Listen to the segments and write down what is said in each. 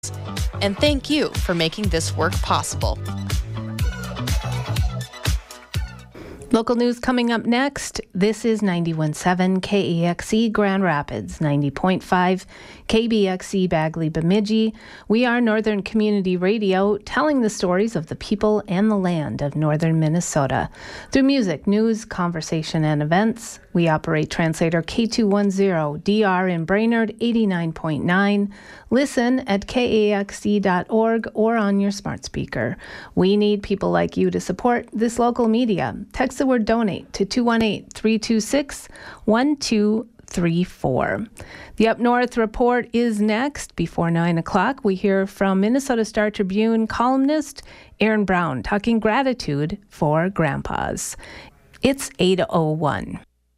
And thank you for making this work possible. Local news coming up next. This is 91.7 KEXE Grand Rapids, 90.5 KBXE Bagley Bemidji. We are Northern Community Radio, telling the stories of the people and the land of northern Minnesota. Through music, news, conversation, and events, we operate translator K210, DR in Brainerd 89.9. Listen at kexe.org or on your smart speaker. We need people like you to support this local media. Text the word donate to 218-326-1234. The Up North report is next. Before 9 o'clock, we hear from Minnesota Star Tribune columnist Aaron Brown talking gratitude for grandpas. It's 8:01.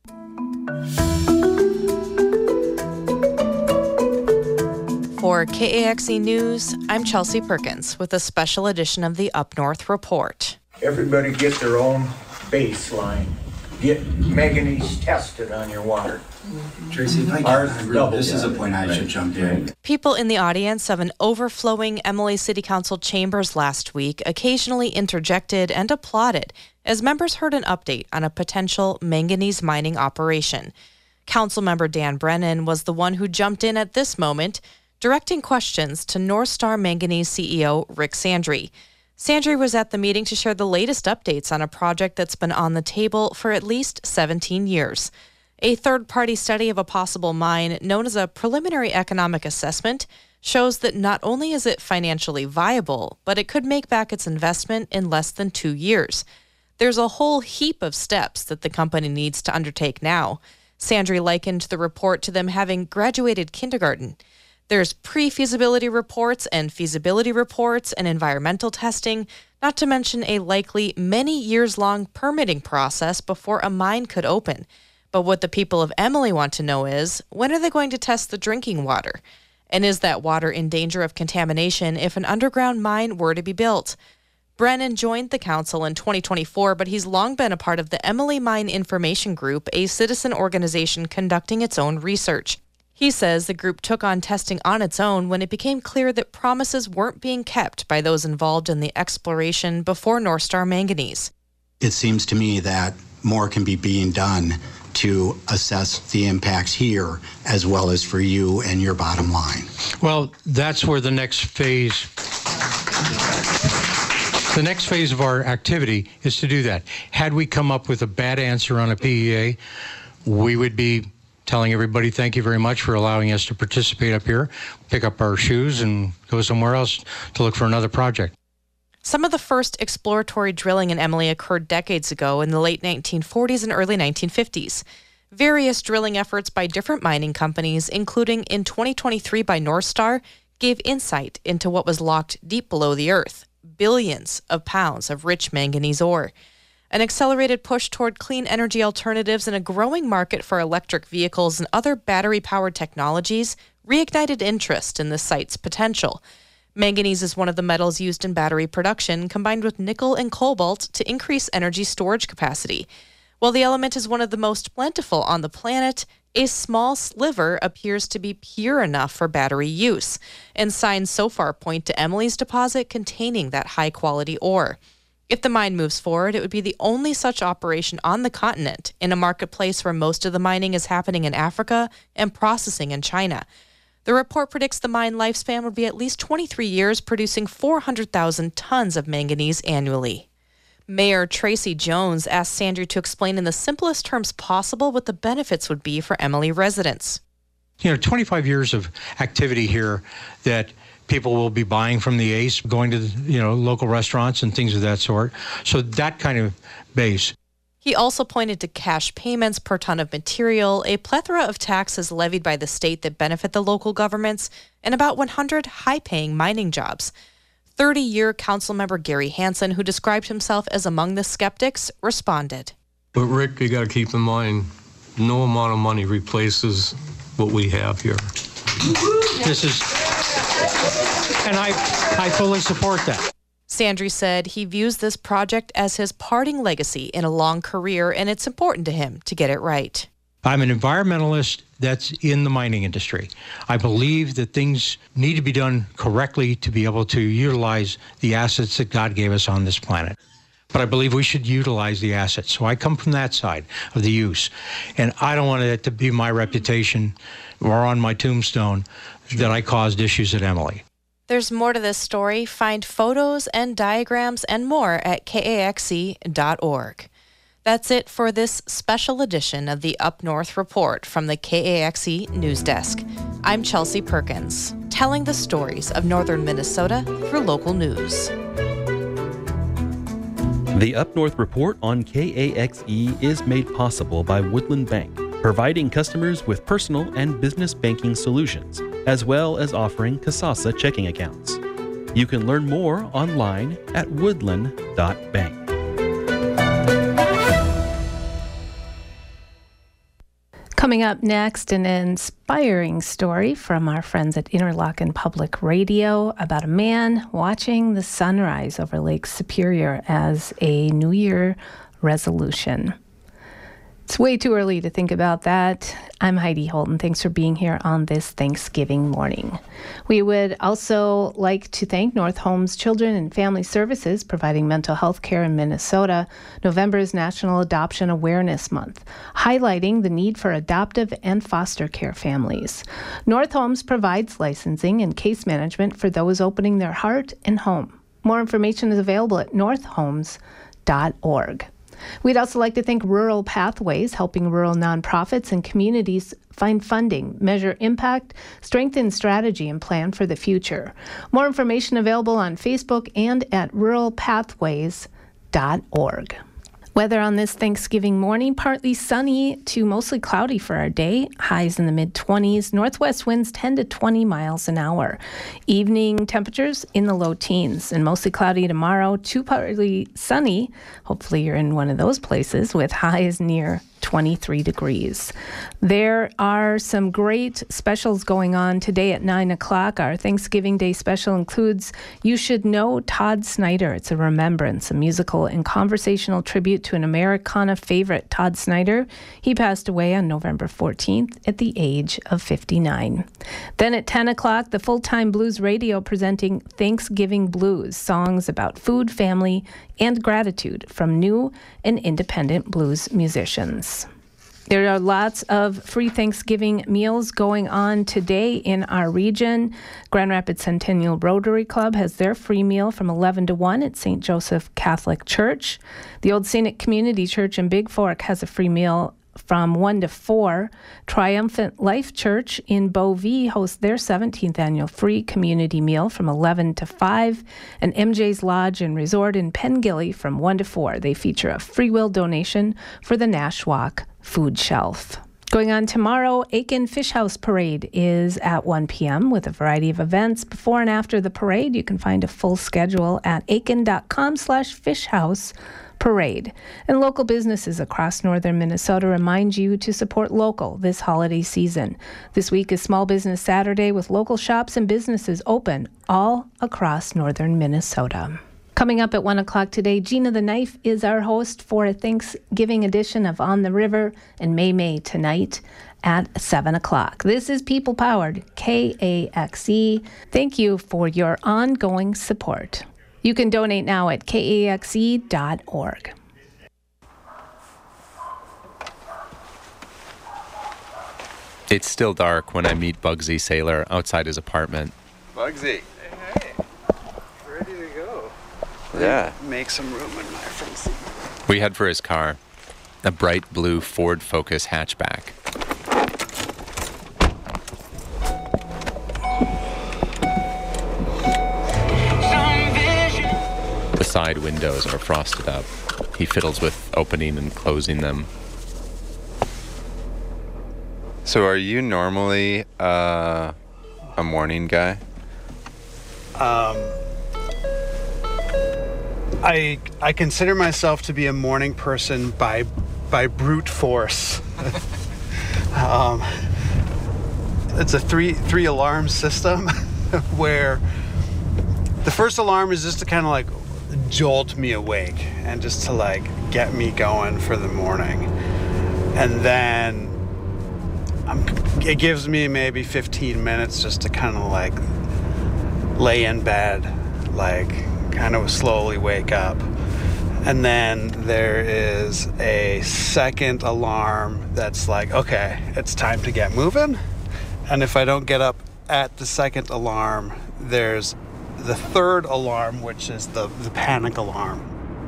For KAXE News, I'm Chelsea Perkins with a special edition of the Up North report. Everybody get their own baseline. Get manganese tested on your water. Tracy, if I can, this is a point I should jump in. People in the audience of an overflowing Emily City Council chambers last week occasionally interjected and applauded as members heard an update on a potential manganese mining operation. Councilmember Dan Brennan was the one who jumped in at this moment, directing questions to North Star Manganese CEO Rick Sandry. Sandry was at the meeting to share the latest updates on a project that's been on the table for at least 17 years. A third-party study of a possible mine, known as a preliminary economic assessment, shows that not only is it financially viable, but it could make back its investment in less than 2 years. There's a whole heap of steps that the company needs to undertake now. Sandry likened the report to them having graduated kindergarten. There's pre-feasibility reports and feasibility reports and environmental testing, not to mention a likely many years-long permitting process before a mine could open. But what the people of Emily want to know is, when are they going to test the drinking water? And is that water in danger of contamination if an underground mine were to be built? Brennan joined the council in 2024, but he's long been a part of the Emily Mine Information Group, a citizen organization conducting its own research. He says the group took on testing on its own when it became clear that promises weren't being kept by those involved in the exploration before North Star Manganese. It seems to me that more can be being done to assess the impacts here as well as for you and your bottom line. Well, that's where the next phase of our activity is to do that. Had we come up with a bad answer on a PEA, we would be telling everybody thank you very much for allowing us to participate up here, pick up our shoes and go somewhere else to look for another project. Some of the first exploratory drilling in Emily occurred decades ago in the late 1940s and early 1950s. Various drilling efforts by different mining companies, including in 2023 by North Star, gave insight into what was locked deep below the earth, billions of pounds of rich manganese ore. An accelerated push toward clean energy alternatives and a growing market for electric vehicles and other battery-powered technologies reignited interest in the site's potential. Manganese is one of the metals used in battery production, combined with nickel and cobalt to increase energy storage capacity. While the element is one of the most plentiful on the planet, a small sliver appears to be pure enough for battery use, and signs so far point to Emily's deposit containing that high-quality ore. If the mine moves forward, it would be the only such operation on the continent in a marketplace where most of the mining is happening in Africa and processing in China. The report predicts the mine lifespan would be at least 23 years, producing 400,000 tons of manganese annually. Mayor Tracy Jones asked Sandry to explain in the simplest terms possible what the benefits would be for Emily residents. 25 years of activity here that people will be buying from the ACE, going to local restaurants and things of that sort. So that kind of base. He also pointed to cash payments per ton of material, a plethora of taxes levied by the state that benefit the local governments, and about 100 high-paying mining jobs. 30-year councilmember Gary Hansen, who described himself as among the skeptics, responded. But Rick, you got to keep in mind, no amount of money replaces what we have here. And I fully support that. Sandry said he views this project as his parting legacy in a long career, and it's important to him to get it right. I'm an environmentalist that's in the mining industry. I believe that things need to be done correctly to be able to utilize the assets that God gave us on this planet. But I believe we should utilize the assets. So I come from that side of the use. And I don't want it to be my reputation or on my tombstone that I caused issues at Emily. There's more to this story. Find photos and diagrams and more at KAXE.org. That's it for this special edition of the Up North Report from the KAXE News Desk. I'm Chelsea Perkins, telling the stories of northern Minnesota through local news. The Up North Report on KAXE is made possible by Woodland Bank, providing customers with personal and business banking solutions, as well as offering Kasasa checking accounts. You can learn more online at woodland.bank. Coming up next, an inspiring story from our friends at Interlochen Public Radio about a man watching the sunrise over Lake Superior as a New Year resolution. It's way too early to think about that. I'm Heidi Holden. Thanks for being here on this Thanksgiving morning. We would also like to thank North Homes Children and Family Services, providing mental health care in Minnesota. November is National Adoption Awareness Month, highlighting the need for adoptive and foster care families. North Homes provides licensing and case management for those opening their heart and home. More information is available at northhomes.org. We'd also like to thank Rural Pathways, helping rural nonprofits and communities find funding, measure impact, strengthen strategy, and plan for the future. More information available on Facebook and at ruralpathways.org. Weather on this Thanksgiving morning, partly sunny to mostly cloudy for our day. Highs in the mid-20s. Northwest winds 10 to 20 miles an hour. Evening temperatures in the low teens and mostly cloudy tomorrow. Too partly sunny. Hopefully you're in one of those places with highs near 23 degrees. There are some great specials going on today at 9 o'clock. Our Thanksgiving Day special includes You Should Know Todd Snyder. It's a remembrance, a musical and conversational tribute to an Americana favorite, Todd Snyder. He passed away on November 14th at the age of 59. Then at 10 o'clock, the Full-Time Blues Radio presenting Thanksgiving Blues, songs about food, family, and gratitude from new and independent blues musicians. There are lots of free Thanksgiving meals going on today in our region. Grand Rapids Centennial Rotary Club has their free meal from 11 to 1 at St. Joseph Catholic Church. The Old Scenic Community Church in Big Fork has a free meal from 1 to 4. Triumphant Life Church in Beauvais hosts their 17th annual free community meal from 11 to 5. And MJ's Lodge and Resort in Pengilly from 1 to 4. They feature a free will donation for the Nashwauk Food Shelf. Going on tomorrow, Aiken Fish House Parade is at 1 p.m. with a variety of events. Before and after the parade, you can find a full schedule at aiken.com/fishhouse parade. And local businesses across northern Minnesota remind you to support local this holiday season. This week is Small Business Saturday with local shops and businesses open all across northern Minnesota. Coming up at 1 o'clock today, Gina the Knife is our host for a Thanksgiving edition of On the River, and May tonight at 7 o'clock. This is People-Powered KAXE. Thank you for your ongoing support. You can donate now at kaxe.org. It's still dark when I meet Bugsy Sailor outside his apartment. Bugsy. Hey. Ready to go. Yeah. Make some room in my front seat. We head for his car, a bright blue Ford Focus hatchback. The side windows are frosted up. He fiddles with opening and closing them. So are you normally a morning guy? I consider myself to be a morning person by brute force. It's a three alarm system where the first alarm is just to kind of like jolt me awake and just to like get me going for the morning. And then it gives me maybe 15 minutes just to kind of like lay in bed, like kind of slowly wake up. And then there is a second alarm that's like, okay, it's time to get moving. And if I don't get up at the second alarm, there's the third alarm, which is the panic alarm.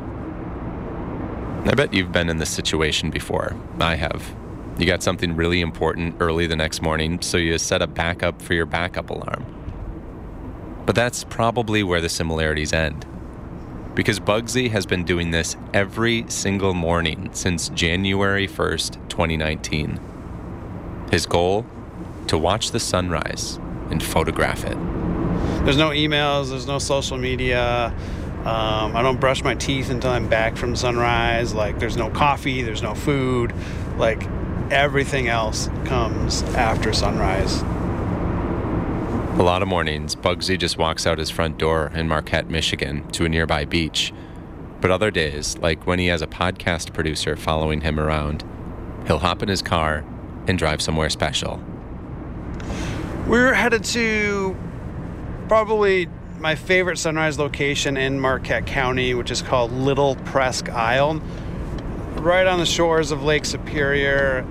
I bet you've been in this situation before. I have. You got something really important early the next morning, so you set a backup for your backup alarm. But that's probably where the similarities end. Because Bugsy has been doing this every single morning since January 1st, 2019. His goal? To watch the sunrise and photograph it. There's no emails, there's no social media. I don't brush my teeth until I'm back from sunrise. Like, there's no coffee, there's no food. Like, everything else comes after sunrise. A lot of mornings, Bugsy just walks out his front door in Marquette, Michigan, to a nearby beach. But other days, like when he has a podcast producer following him around, he'll hop in his car and drive somewhere special. We're headed to probably my favorite sunrise location in Marquette County, which is called Little Presque Isle, right on the shores of Lake Superior.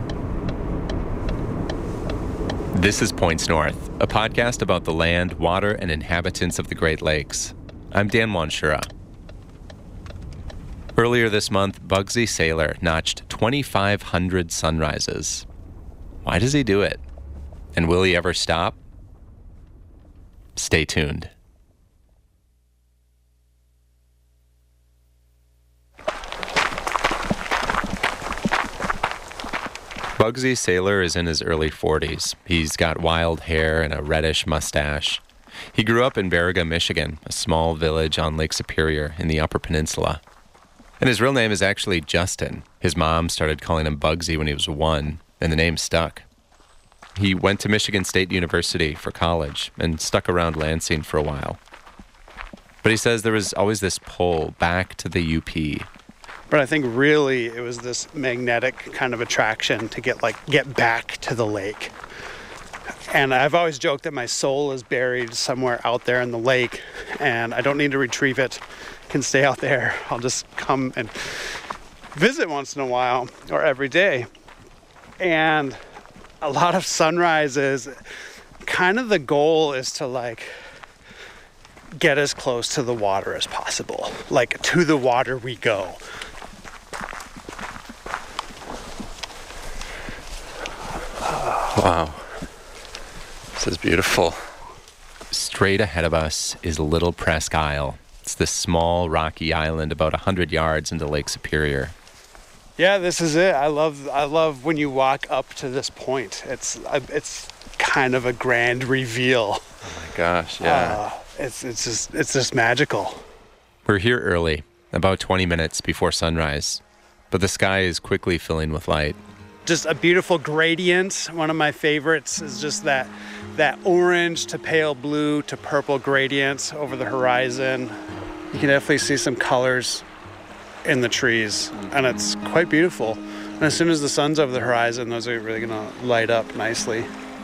This is Points North, a podcast about the land, water, and inhabitants of the Great Lakes. I'm Dan Wanshura. Earlier this month, Bugsy Saylor notched 2,500 sunrises. Why does he do it? And will he ever stop? Stay tuned. Bugsy Saylor is in his early 40s. He's got wild hair and a reddish mustache. He grew up in Baraga, Michigan, a small village on Lake Superior in the Upper Peninsula. And his real name is actually Justin. His mom started calling him Bugsy when he was 1, and the name stuck. He went to Michigan State University for college and stuck around Lansing for a while. But he says there was always this pull back to the UP. But I think really it was this magnetic kind of attraction to get back to the lake. And I've always joked that my soul is buried somewhere out there in the lake, and I don't need to retrieve it. I can stay out there. I'll just come and visit once in a while or every day. And a lot of sunrises, kind of the goal is to get as close to the water as possible. Like, to the water we go. Wow. This is beautiful. Straight ahead of us is Little Presque Isle. It's this small rocky island about 100 yards into Lake Superior. Yeah, this is it. I love when you walk up to this point. It's kind of a grand reveal. Oh my gosh, yeah. It's just magical. We're here early, about 20 minutes before sunrise, but the sky is quickly filling with light. Just a beautiful gradient. One of my favorites is just that orange to pale blue to purple gradient over the horizon. You can definitely see some colors in the trees, and it's quite beautiful. And as soon as the sun's over the horizon, those are really gonna light up nicely.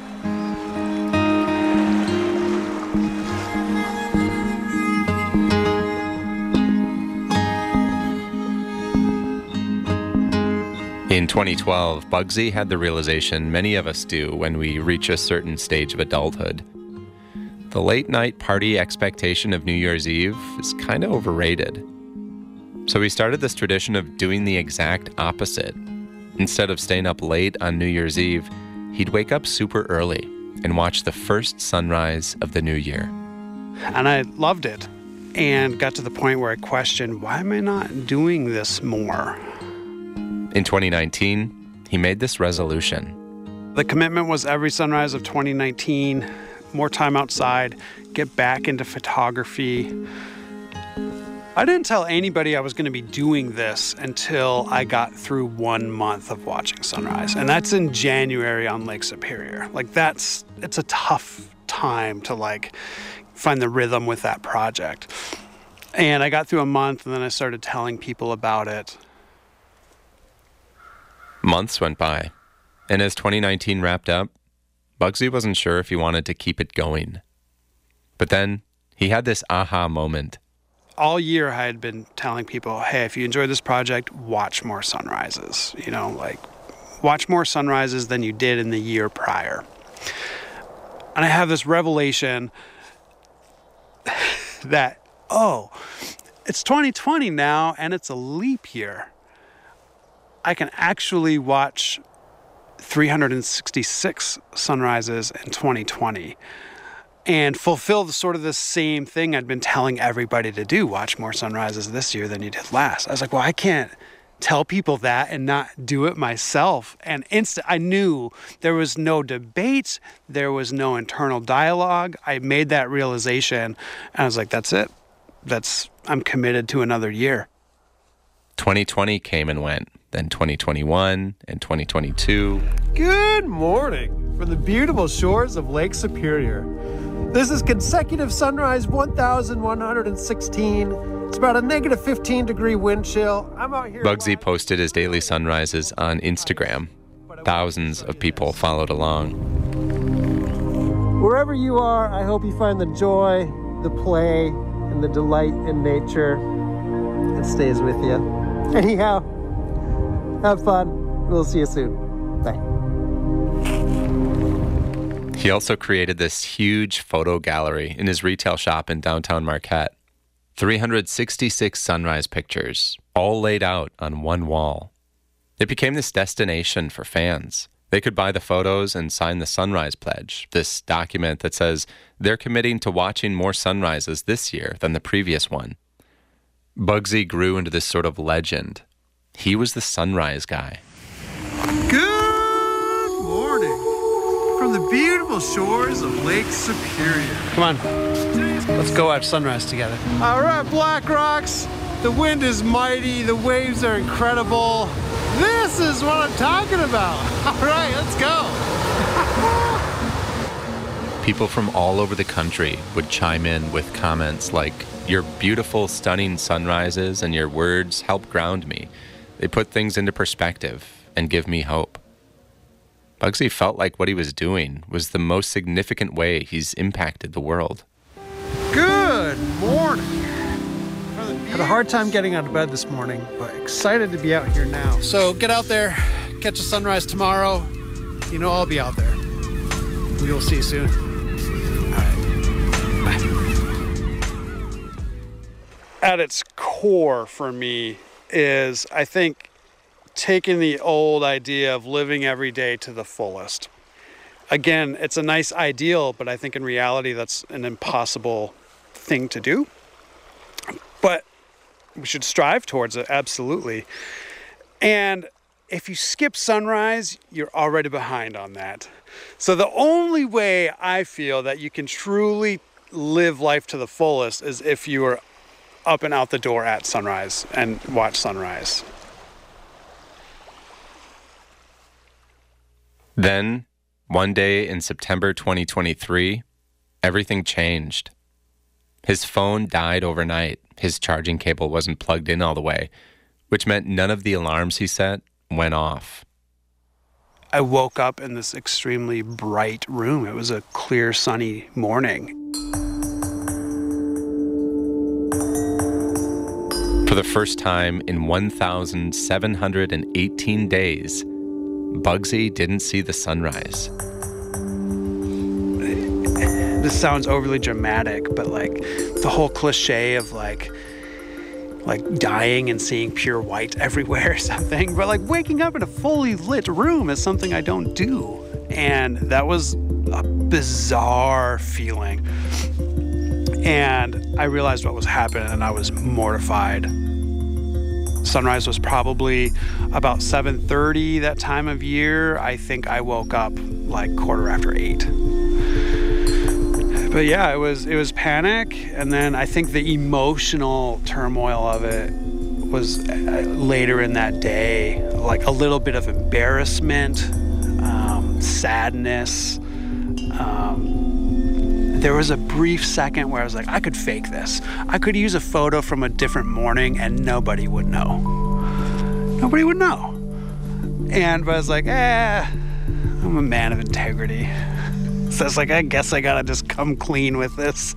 In 2012, Bugsy had the realization many of us do when we reach a certain stage of adulthood. The late-night party expectation of New Year's Eve is kind of overrated. So he started this tradition of doing the exact opposite. Instead of staying up late on New Year's Eve, he'd wake up super early and watch the first sunrise of the new year. And I loved it, and got to the point where I questioned, why am I not doing this more? In 2019, he made this resolution. The commitment was every sunrise of 2019, more time outside, get back into photography. I didn't tell anybody I was going to be doing this until I got through 1 month of watching sunrise. And that's in January on Lake Superior. It's a tough time to find the rhythm with that project. And I got through a month, and then I started telling people about it. Months went by, And as 2019 wrapped up, Bugsy wasn't sure if he wanted to keep it going. But then he had this aha moment. All year I had been telling people, hey, if you enjoy this project, watch more sunrises. Watch more sunrises than you did in the year prior. And I have this revelation that, it's 2020 now and it's a leap year. I can actually watch 366 sunrises in 2020 and fulfill the same thing I'd been telling everybody to do, watch more sunrises this year than you did last. I was like, well, I can't tell people that and not do it myself. And I knew there was no debate, there was no internal dialogue. I made that realization and I was like, that's it. I'm committed to another year. 2020 came and went, then 2021 and 2022. Good morning from the beautiful shores of Lake Superior. This is consecutive sunrise 1,116. It's about a negative 15-degree wind chill. I'm out here. Bugsy posted his daily sunrises on Instagram. Thousands of people followed along. Wherever you are, I hope you find the joy, the play, and the delight in nature. It stays with you. Anyhow, have fun. We'll see you soon. Bye. He also created this huge photo gallery in his retail shop in downtown Marquette. 366 sunrise pictures, all laid out on one wall. It became this destination for fans. They could buy the photos and sign the Sunrise Pledge, this document that says they're committing to watching more sunrises this year than the previous one. Bugsy grew into this sort of legend. He was the sunrise guy. Good morning from the beautiful shores of Lake Superior. Come on, let's go watch sunrise together. All right, Black Rocks. The wind is mighty. The waves are incredible. This is what I'm talking about. All right, let's go. People from all over the country would chime in with comments like, "Your beautiful, stunning sunrises and your words help ground me. They put things into perspective and give me hope." Bugsy felt like what he was doing was the most significant way he's impacted the world. Good morning. Had a hard time getting out of bed this morning, but excited to be out here now. So get out there, catch a sunrise tomorrow. You know I'll be out there. We will see you soon. All right. Bye. At its core for me is, I think, taking the old idea of living every day to the fullest. Again, it's a nice ideal, but I think in reality that's an impossible thing to do. But we should strive towards it, absolutely. And if you skip sunrise, you're already behind on that. So the only way I feel that you can truly live life to the fullest is if you are up and out the door at sunrise and watch sunrise. Then, one day in September 2023, everything changed. His phone died overnight. His charging cable wasn't plugged in all the way, which meant none of the alarms he set went off. I woke up in this extremely bright room. It was a clear, sunny morning. For the first time in 1,718 days, Bugsy didn't see the sunrise. This sounds overly dramatic, but like the whole cliche of like dying and seeing pure white everywhere or something, but like waking up in a fully lit room is something I don't do. And that was a bizarre feeling. And I realized what was happening and I was mortified. Sunrise was probably about 7:30 that time of year. I think I woke up like 8:15. But yeah, it was panic, and then I think the emotional turmoil of it was later in that day, like a little bit of embarrassment, sadness. There was a brief second where I was like, I could fake this. I could use a photo from a different morning and nobody would know. Nobody would know. But I was like, I'm a man of integrity. So it's like, I guess I gotta just come clean with this.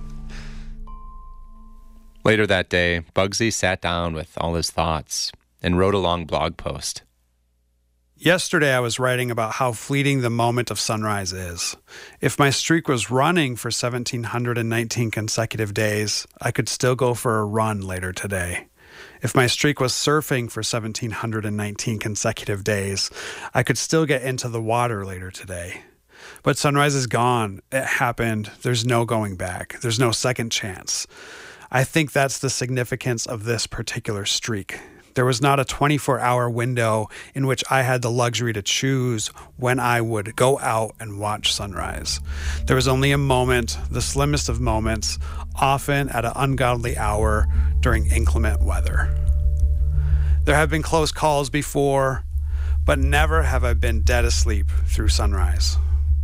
Later that day, Bugsy sat down with all his thoughts and wrote a long blog post. Yesterday, I was writing about how fleeting the moment of sunrise is. If my streak was running for 1,719 consecutive days, I could still go for a run later today. If my streak was surfing for 1,719 consecutive days, I could still get into the water later today. But sunrise is gone. It happened. There's no going back. There's no second chance. I think that's the significance of this particular streak. There was not a 24-hour window in which I had the luxury to choose when I would go out and watch sunrise. There was only a moment, the slimmest of moments, often at an ungodly hour during inclement weather. There have been close calls before, but never have I been dead asleep through sunrise.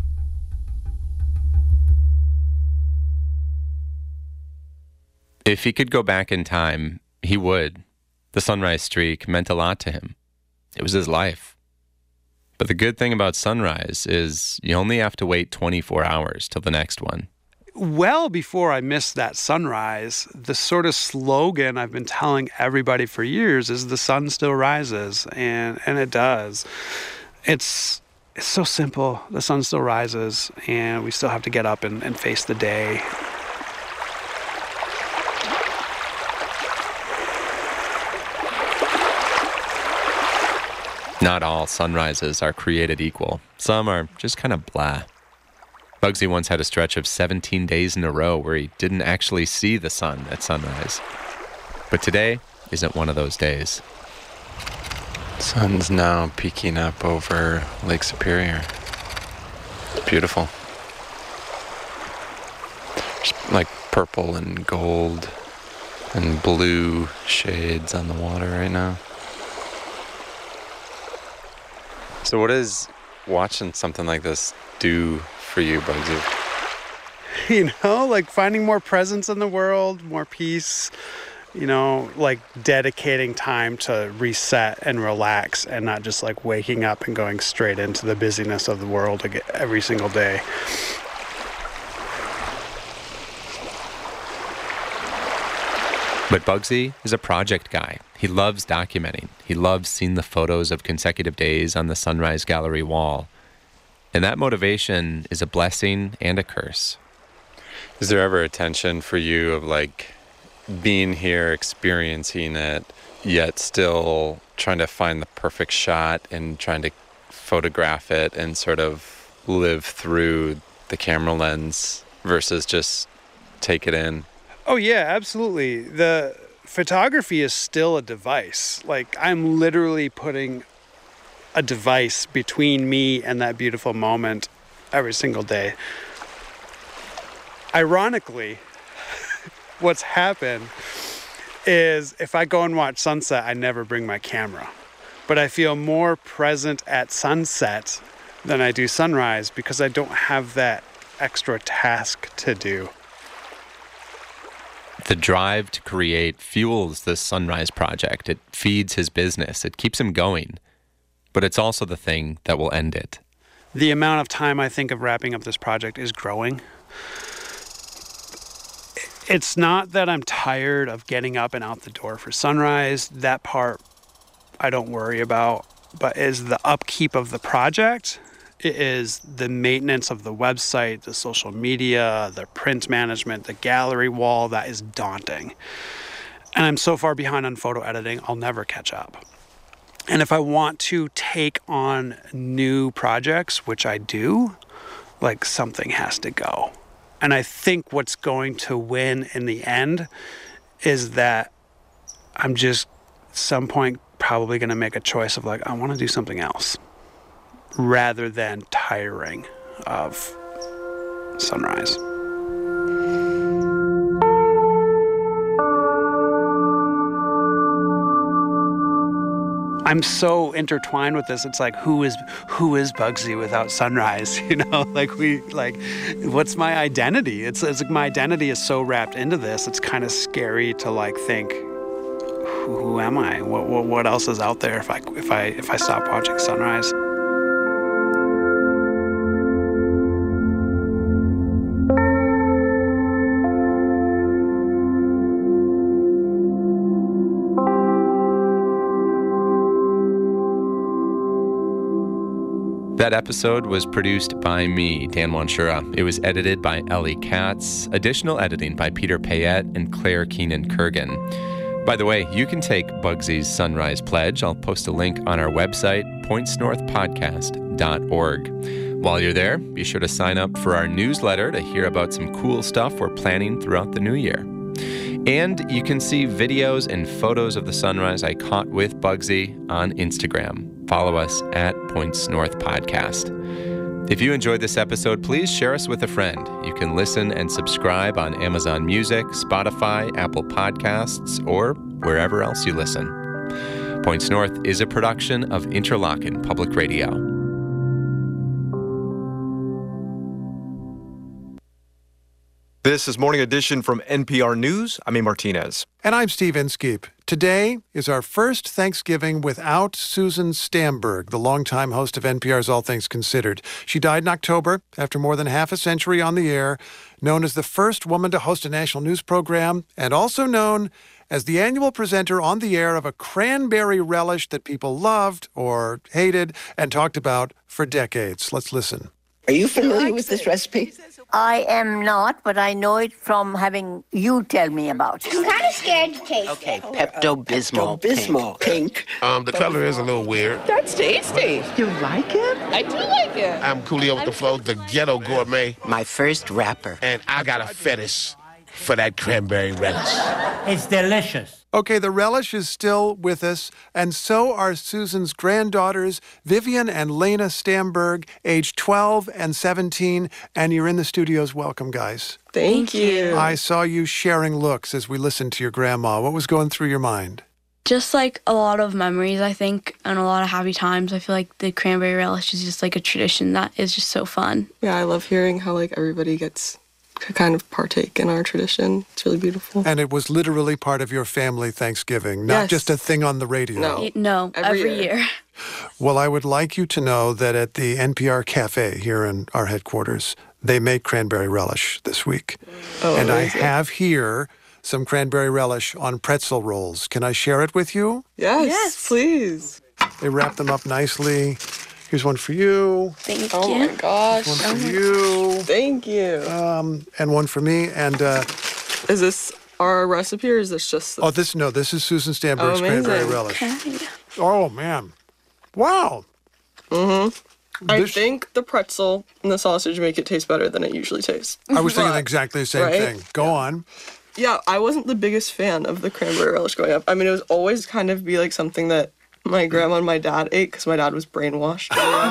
If he could go back in time, he would. The sunrise streak meant a lot to him. It was his life. But the good thing about sunrise is you only have to wait 24 hours till the next one. Well before I missed that sunrise, the sort of slogan I've been telling everybody for years is the sun still rises, and it does. It's so simple. The sun still rises, and we still have to get up and face the day. Not all sunrises are created equal. Some are just kind of blah. Bugsy once had a stretch of 17 days in a row where he didn't actually see the sun at sunrise. But today isn't one of those days. Sun's now peeking up over Lake Superior. It's beautiful. Just like purple and gold and blue shades on the water right now. So what does watching something like this do for you, Bugsy? You know, like finding more presence in the world, more peace, you know, like dedicating time to reset and relax and not just like waking up and going straight into the busyness of the world every single day. But Bugsy is a project guy. He loves documenting. He loves seeing the photos of consecutive days on the Sunrise Gallery wall. And that motivation is a blessing and a curse. Is there ever a tension for you of like being here, experiencing it, yet still trying to find the perfect shot and trying to photograph it and sort of live through the camera lens versus just take it in? Oh yeah, absolutely. The photography is still a device. Like I'm literally putting a device between me and that beautiful moment every single day. Ironically, what's happened is if I go and watch sunset, I never bring my camera. But I feel more present at sunset than I do sunrise because I don't have that extra task to do. The drive to create fuels this sunrise project. It feeds his business. It keeps him going. But it's also the thing that will end it. The amount of time I think of wrapping up this project is growing. It's not that I'm tired of getting up and out the door for sunrise. That part I don't worry about. But is the upkeep of the project. It is the maintenance of the website, the social media, the print management, the gallery wall that is daunting. And I'm so far behind on photo editing, I'll never catch up. And if I want to take on new projects, which I do, like something has to go. And I think what's going to win in the end is that I'm just at some point probably going to make a choice of like, I want to do something else, rather than tiring of sunrise. I'm so intertwined with this. It's like, who is Bugsy without sunrise? You know, what's my identity? It's like my identity is so wrapped into this. It's kind of scary to like think, who am I? What else is out there if I stop watching sunrise? That episode was produced by me, Dan Wanshura. It was edited by Ellie Katz. Additional editing by Peter Payette and Claire Keenan-Kurgan. By the way, you can take Bugsy's Sunrise Pledge. I'll post a link on our website, pointsnorthpodcast.org. While you're there, be sure to sign up for our newsletter to hear about some cool stuff we're planning throughout the new year. And you can see videos and photos of the sunrise I caught with Bugsy on Instagram. Follow us at Points North Podcast. If you enjoyed this episode, please share us with a friend. You can listen and subscribe on Amazon Music, Spotify, Apple Podcasts, or wherever else you listen. Points North is a production of Interlochen Public Radio. This is Morning Edition from NPR News. I'm A. Martinez. And I'm Steve Inskeep. Today is our first Thanksgiving without Susan Stamberg, the longtime host of NPR's All Things Considered. She died in October after more than half a century on the air, known as the first woman to host a national news program, and also known as the annual presenter on the air of a cranberry relish that people loved or hated and talked about for decades. Let's listen. Are you familiar with this recipe? I am not, but I know it from having you tell me about it. I'm kind of scared to taste it. Okay, Pepto-Bismol. Pepto-Bismol pink. The color is a little weird. That's tasty. You like it? I do like it. I'm Coolio with the Flow, the ghetto gourmet. My first rapper. And I got a fetish for that cranberry relish. It's delicious. Okay, the relish is still with us, and so are Susan's granddaughters, Vivian and Lena Stamberg, aged 12 and 17, and you're in the studios. Welcome, guys. Thank you. I saw you sharing looks as we listened to your grandma. What was going through your mind? Just like a lot of memories, I think, and a lot of happy times. I feel like the cranberry relish is just like a tradition that is just so fun. Yeah, I love hearing how like everybody gets to kind of partake in our tradition. It's really beautiful. And it was literally part of your family Thanksgiving, not just a thing on the radio. No, every year. Well, I would like you to know that at the NPR Cafe here in our headquarters, they made cranberry relish this week. Oh, and amazing. I have here some cranberry relish on pretzel rolls. Can I share it with you? Yes, please. They wrap them up nicely. Here's one for you. Thank you. Oh my gosh. One for you. Thank you. And one for me. And is this our recipe or is this just? This is Susan Stamberg's cranberry relish. Okay. Oh man, wow. Mm-hmm. I think the pretzel and the sausage make it taste better than it usually tastes. I was thinking exactly the same thing. Go on. Yeah, I wasn't the biggest fan of the cranberry relish growing up. I mean, it was always kind of be like something that my grandma and my dad ate because my dad was brainwashed.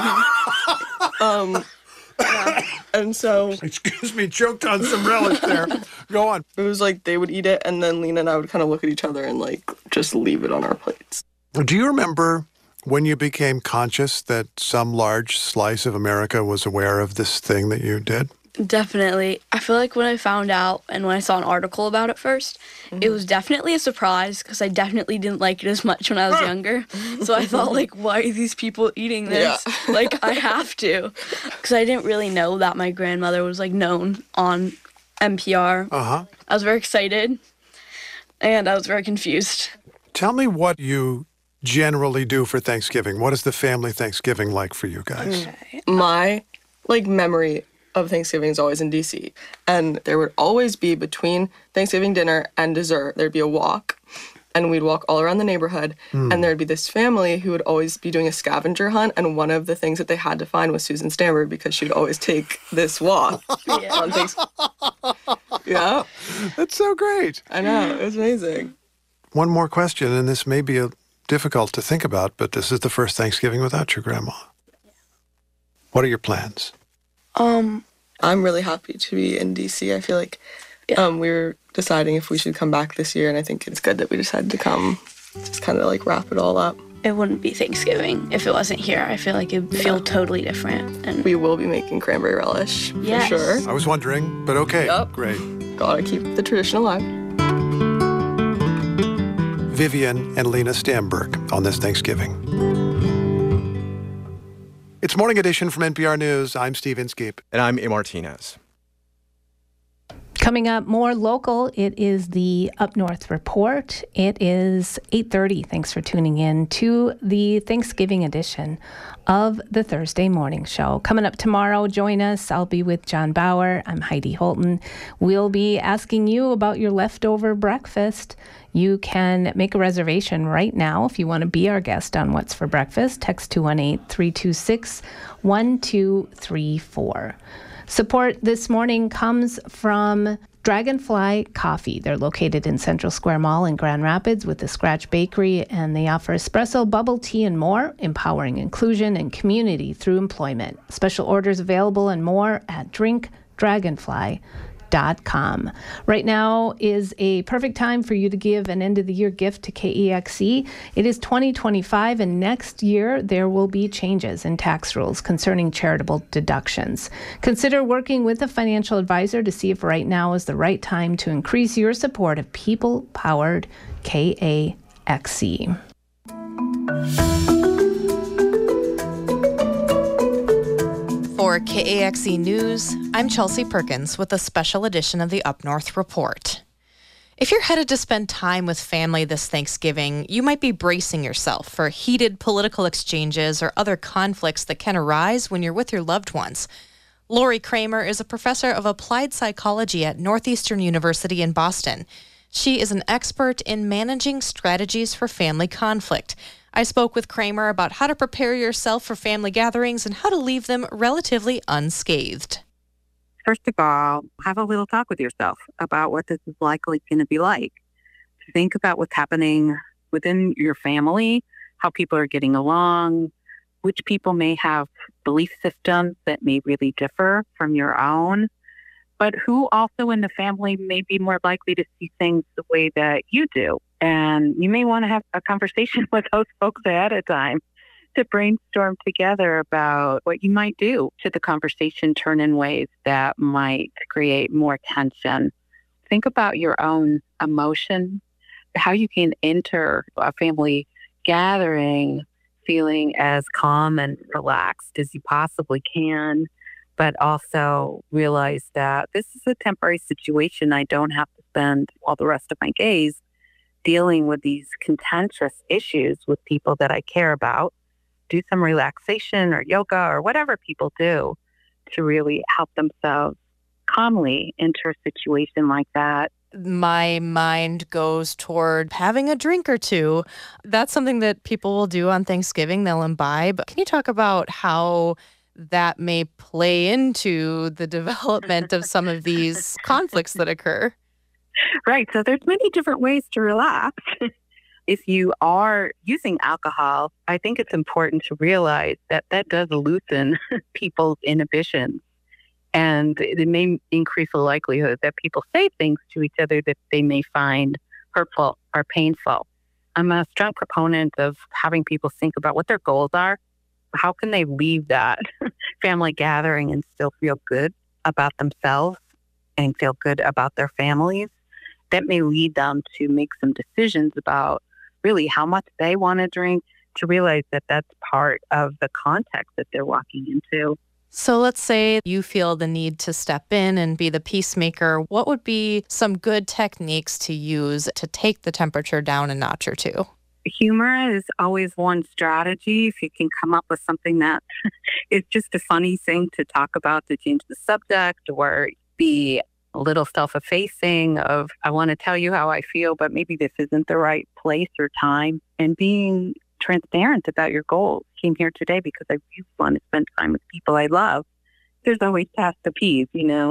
And so... Excuse me, choked on some relish there. Go on. It was like they would eat it and then Lena and I would kind of look at each other and like just leave it on our plates. Do you remember when you became conscious that some large slice of America was aware of this thing that you did? Definitely. I feel like when I found out and when I saw an article about it first, it was definitely a surprise because I definitely didn't like it as much when I was younger. So I thought, like, why are these people eating this? Yeah. Like, I have to. Because I didn't really know that my grandmother was, like, known on NPR. Uh-huh. I was very excited, and I was very confused. Tell me what you generally do for Thanksgiving. What is the family Thanksgiving like for you guys? My, memory of Thanksgiving is always in D.C. And there would always be between Thanksgiving dinner and dessert, there'd be a walk. And we'd walk all around the neighborhood. And there'd be this family who would always be doing a scavenger hunt. And one of the things that they had to find was Susan Stamberg because she'd always take this walk on Thanksgiving. Yeah. That's so great. I know. It was amazing. One more question, and this may be difficult to think about, but this is the first Thanksgiving without your grandma. What are your plans? I'm really happy to be in D.C. I feel like we were deciding if we should come back this year, and I think it's good that we decided to come, just kind of wrap it all up. It wouldn't be Thanksgiving if it wasn't here. I feel like it would feel totally different. And we will be making cranberry relish, for sure. I was wondering, but okay, great. Gotta keep the tradition alive. Vivian and Lena Stamberg on this Thanksgiving. It's Morning Edition from NPR News. I'm Steve Inskeep. And I'm A. Martinez. Coming up, more local, it is the Up North Report. It is 8:30. Thanks for tuning in to the Thanksgiving edition of the Thursday Morning Show. Coming up tomorrow, join us. I'll be with John Bauer. I'm Heidi Holton. We'll be asking you about your leftover breakfast. You can make a reservation right now if you want to be our guest on What's for Breakfast. Text 218-326-1234. Support this morning comes from Dragonfly Coffee. They're located in Central Square Mall in Grand Rapids with the Scratch Bakery, and they offer espresso, bubble tea, and more, empowering inclusion and community through employment. Special orders available and more at drinkdragonfly.com. Right now is a perfect time for you to give an end-of-the-year gift to KEXE. It is 2025, and next year there will be changes in tax rules concerning charitable deductions. Consider working with a financial advisor to see if right now is the right time to increase your support of people-powered KEXE. For KAXE News, I'm Chelsea Perkins with a special edition of the Up North Report. If you're headed to spend time with family this Thanksgiving, you might be bracing yourself for heated political exchanges or other conflicts that can arise when you're with your loved ones. Lori Kramer is a professor of applied psychology at Northeastern University in Boston. She is an expert in managing strategies for family conflict. I spoke with Kramer about how to prepare yourself for family gatherings and how to leave them relatively unscathed. First of all, have a little talk with yourself about what this is likely going to be like. Think about what's happening within your family, how people are getting along, which people may have belief systems that may really differ from your own, but who also in the family may be more likely to see things the way that you do. And you may want to have a conversation with those folks ahead of time to brainstorm together about what you might do should the conversation turn in ways that might create more tension. Think about your own emotion, how you can enter a family gathering feeling as calm and relaxed as you possibly can, but also realize that this is a temporary situation. I don't have to spend all the rest of my days dealing with these contentious issues with people that I care about. Do some relaxation or yoga or whatever people do to really help themselves calmly enter a situation like that. My mind goes toward having a drink or two. That's something that people will do on Thanksgiving. They'll imbibe. Can you talk about how that may play into the development of some of these conflicts that occur? Right. So there's many different ways to relax. If you are using alcohol, I think it's important to realize that that does loosen people's inhibitions. And it may increase the likelihood that people say things to each other that they may find hurtful or painful. I'm a strong proponent of having people think about what their goals are. How can they leave that family gathering and still feel good about themselves and feel good about their families? That may lead them to make some decisions about really how much they want to drink, to realize that that's part of the context that they're walking into. So let's say you feel the need to step in and be the peacemaker. What would be some good techniques to use to take the temperature down a notch or two? Humor is always one strategy. If you can come up with something that is just a funny thing to talk about to change the subject, or be a little self-effacing of, I want to tell you how I feel, but maybe this isn't the right place or time, and being transparent about your goals. Came here today because I really want to spend time with people I love. There's always tasks to peeve,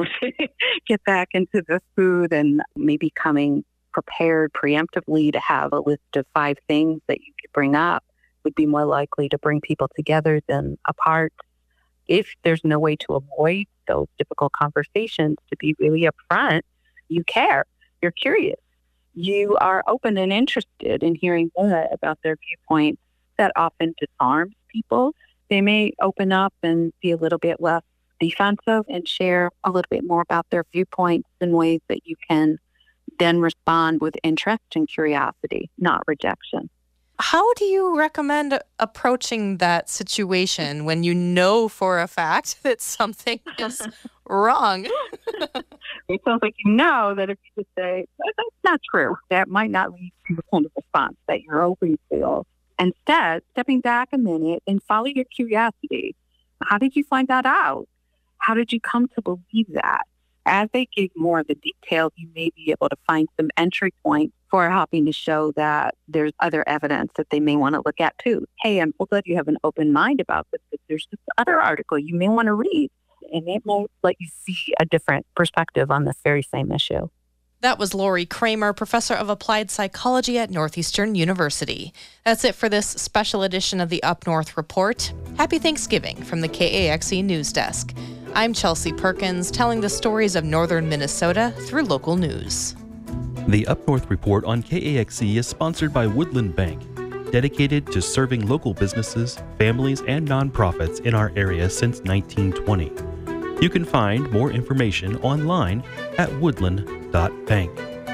get back into the food, and maybe coming prepared preemptively to have a list of 5 things that you could bring up would be more likely to bring people together than apart. If there's no way to avoid those difficult conversations, to be really upfront, you care, you're curious, you are open and interested in hearing more about their viewpoints. That often disarms people. They may open up and be a little bit less defensive and share a little bit more about their viewpoints in ways that you can then respond with interest and curiosity, not rejection. How do you recommend approaching that situation when you know for a fact that something is wrong? It sounds like you know that if you just say, that's not true, that might not lead to the kind of response that you're hoping to. Instead, stepping back a minute and follow your curiosity. How did you find that out? How did you come to believe that? As they give more of the details, you may be able to find some entry points for helping to show that there's other evidence that they may want to look at too. Hey, I'm so glad you have an open mind about this, but there's this other article you may want to read, and it might let you see a different perspective on this very same issue. That was Lori Kramer, professor of applied psychology at Northeastern University. That's it for this special edition of the Up North Report. Happy Thanksgiving from the KAXE News Desk. I'm Chelsea Perkins, telling the stories of northern Minnesota through local news. The Up North Report on KAXE is sponsored by Woodland Bank, dedicated to serving local businesses, families, and nonprofits in our area since 1920. You can find more information online at woodland.bank.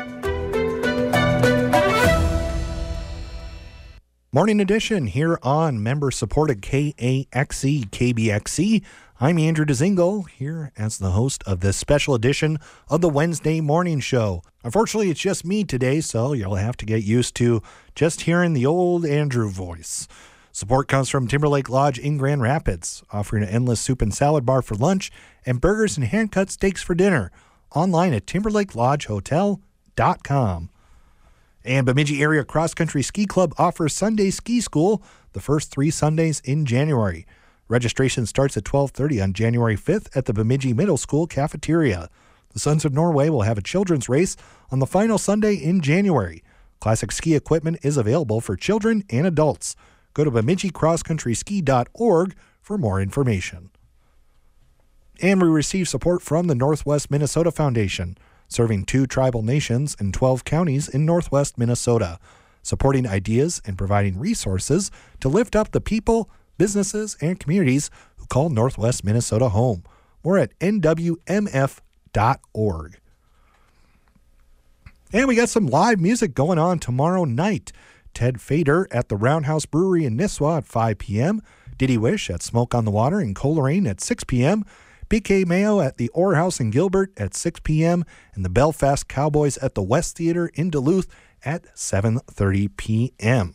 Morning edition here on member-supported KAXE, KBXE. I'm Andrew Dzingel, here as the host of this special edition of the Wednesday Morning Show. Unfortunately, it's just me today, so you'll have to get used to just hearing the old Andrew voice. Support comes from Timberlake Lodge in Grand Rapids, offering an endless soup and salad bar for lunch and burgers and hand-cut steaks for dinner. Online at timberlakelodgehotel.com. And Bemidji Area Cross Country Ski Club offers Sunday Ski School the first 3 Sundays in January. Registration starts at 12:30 on January 5th at the Bemidji Middle School cafeteria. The Sons of Norway will have a children's race on the final Sunday in January. Classic ski equipment is available for children and adults. Go to BemidjiCrossCountrySki.org for more information. And we receive support from the Northwest Minnesota Foundation, serving 2 tribal nations and 12 counties in northwest Minnesota, supporting ideas and providing resources to lift up the people, businesses, and communities who call Northwest Minnesota home. More at nwmf.org. And we got some live music going on tomorrow night. Ted Fader at the Roundhouse Brewery in Nisswa at 5 p.m., Diddy Wish at Smoke on the Water in Coleraine at 6 p.m., BK Mayo at the Orr House in Gilbert at 6 p.m., and the Belfast Cowboys at the West Theater in Duluth at 7:30 p.m.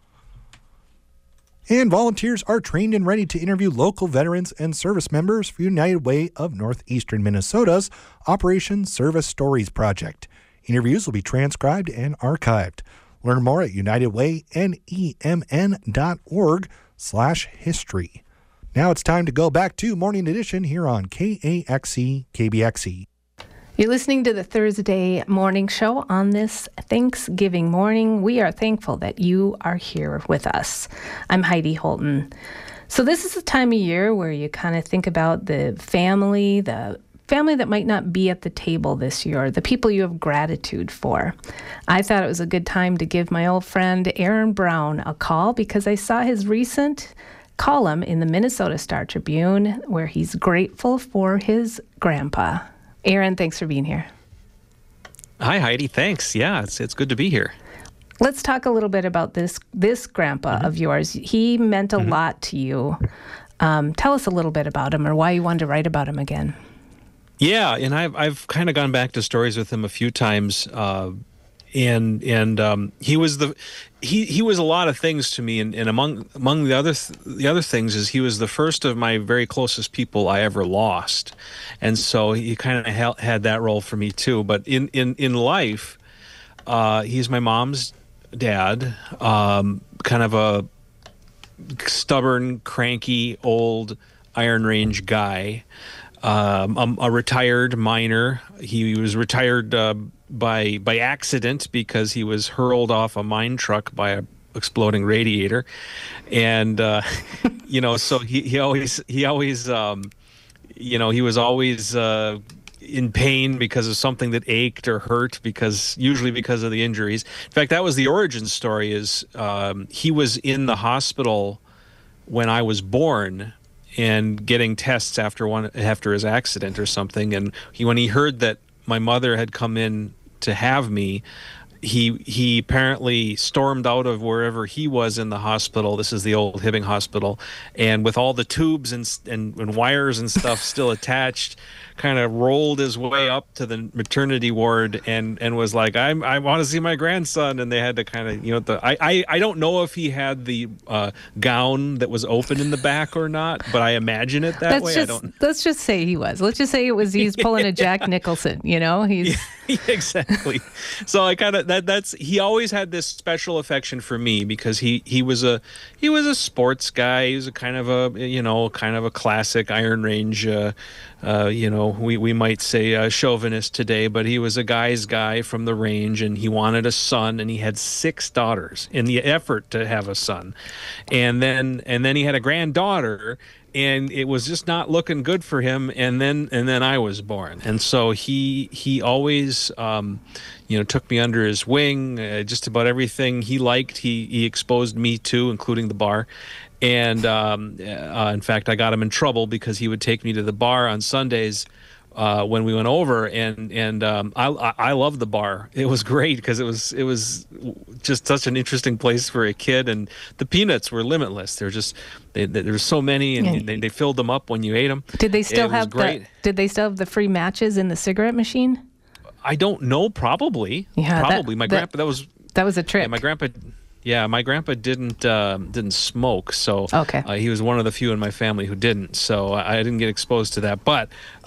And volunteers are trained and ready to interview local veterans and service members for United Way of Northeastern Minnesota's Operation Service Stories Project. Interviews will be transcribed and archived. Learn more at unitedwaynemn.org/history. Now it's time to go back to Morning Edition here on KAXE, KBXE. You're listening to the Thursday morning show on this Thanksgiving morning. We are thankful that you are here with us. I'm Heidi Holton. So this is the time of year where you kind of think about the family that might not be at the table this year, the people you have gratitude for. I thought it was a good time to give my old friend Aaron Brown a call because I saw his recent column in the Minnesota Star Tribune where he's grateful for his grandpa. Aaron, thanks for being here. Hi, Heidi. Thanks. Yeah, it's good to be here. Let's talk a little bit about this grandpa of yours. He meant a lot to you. Tell us a little bit about him or why you wanted to write about him again. Yeah, and I've kind of gone back to stories with him a few times. And he was he was a lot of things to me, and among the other things is he was the first of my very closest people I ever lost, and so he kind of had that role for me too. But in life, he's my mom's dad, kind of a stubborn, cranky, old Iron Range guy, a retired miner. He was retired by accident because he was hurled off a mine truck by a exploding radiator, and so he always he was always in pain because of something that ached or hurt, usually because of the injuries. In fact, that was the origin story. Is he was in the hospital when I was born and getting tests after his accident or something, and when he heard that my mother had come in to have me, he apparently stormed out of wherever he was in the hospital. This is the old Hibbing Hospital, and with all the tubes and wires and stuff still attached, kind of rolled his way up to the maternity ward and was like, I want to see my grandson. And they had to kind of, I don't know if he had the gown that was open in the back or not, but I imagine it that way. Let's just say he was. Let's just say he's pulling a Jack Nicholson, he's exactly. So I kind of he always had this special affection for me because he was a sports guy. He was a kind of a classic Iron Range, we might say chauvinist today, but he was a guy's guy from the range, and he wanted a son, and he had 6 daughters in the effort to have a son, and then he had a granddaughter. And it was just not looking good for him, and then I was born, and so he always, took me under his wing. Just about everything he liked, he exposed me to, including the bar. And in fact, I got him in trouble because he would take me to the bar on Sundays when we went over, and I loved the bar. It was great because it was just such an interesting place for a kid, and the peanuts were limitless. There were so many, and they filled them up when you ate them. Did they still have the free matches in the cigarette machine? I don't know. Probably. Yeah, probably. My grandpa. That was a trick. Yeah, my grandpa didn't smoke, so okay. He was one of the few in my family who didn't, so I didn't get exposed to that. But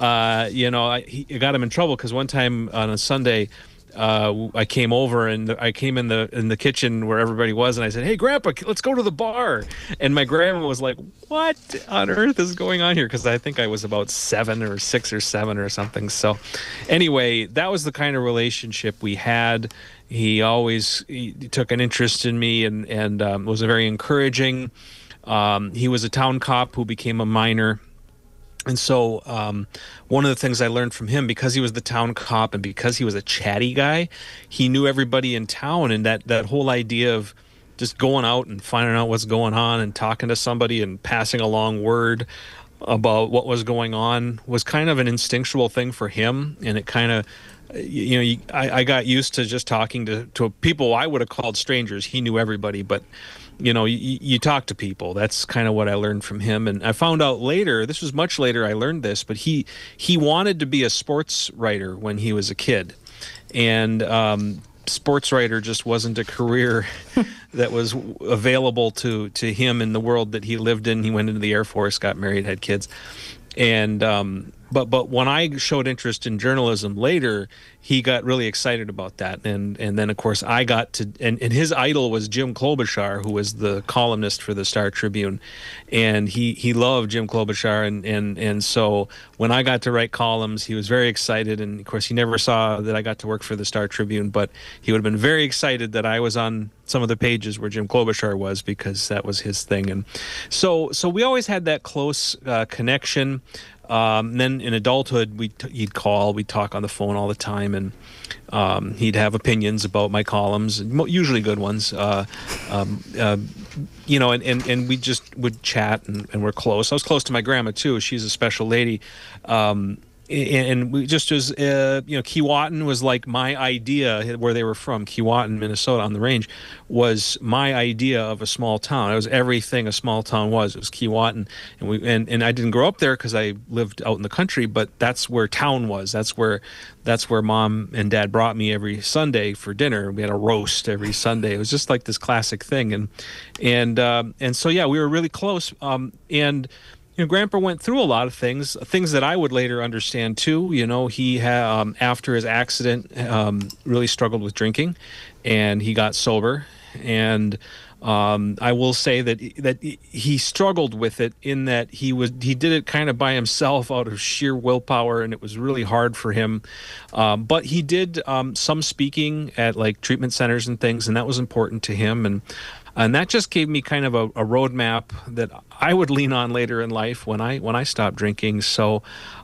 I got him in trouble because one time on a Sunday, I came over and I came in the kitchen where everybody was, and I said, "Hey, Grandpa, let's go to the bar." And my grandma was like, "What on earth is going on here?" Because I think I was about 7 or 6 or 7 or something. So, anyway, that was the kind of relationship we had. He took an interest in me and was very encouraging. He was a town cop who became a minor. And so one of the things I learned from him, because he was the town cop and because he was a chatty guy, he knew everybody in town. And that whole idea of just going out and finding out what's going on and talking to somebody and passing along word about what was going on was kind of an instinctual thing for him. And it kind of, I got used to just talking to people I would have called strangers. He knew everybody, but you talk to people. That's kind of what I learned from him. And I found out later, this was much later I learned this, but he wanted to be a sports writer when he was a kid. And sports writer just wasn't a career that was available to him in the world that he lived in. He went into the Air Force, got married, had kids. And but when I showed interest in journalism later, he got really excited about that. And then, of course, I got to – and his idol was Jim Klobuchar, who was the columnist for the Star Tribune. And he loved Jim Klobuchar. And so when I got to write columns, he was very excited. And, of course, he never saw that I got to work for the Star Tribune. But he would have been very excited that I was on some of the pages where Jim Klobuchar was, because that was his thing. And so we always had that close connection. Then in adulthood, he'd call, we'd talk on the phone all the time, and he'd have opinions about my columns, usually good ones. And we just would chat, and we're close. I was close to my grandma too. She's a special lady. And we just as Keewatin was like my idea, where they were from, Keewatin, Minnesota, on the range, was my idea of a small town. It was everything a small town was. It was Keewatin, and I didn't grow up there because I lived out in the country, but that's where town was. That's where Mom and Dad brought me every Sunday for dinner. We had a roast every Sunday. It was just like this classic thing, and so yeah, we were really close. Grandpa went through a lot of things that I would later understand too. He after his accident really struggled with drinking, and he got sober. And I will say that he struggled with it in that he did it kind of by himself out of sheer willpower, and it was really hard for him. But he did some speaking at like treatment centers and things, and that was important to him. And that just gave me kind of a roadmap that I would lean on later in life when I stopped drinking. So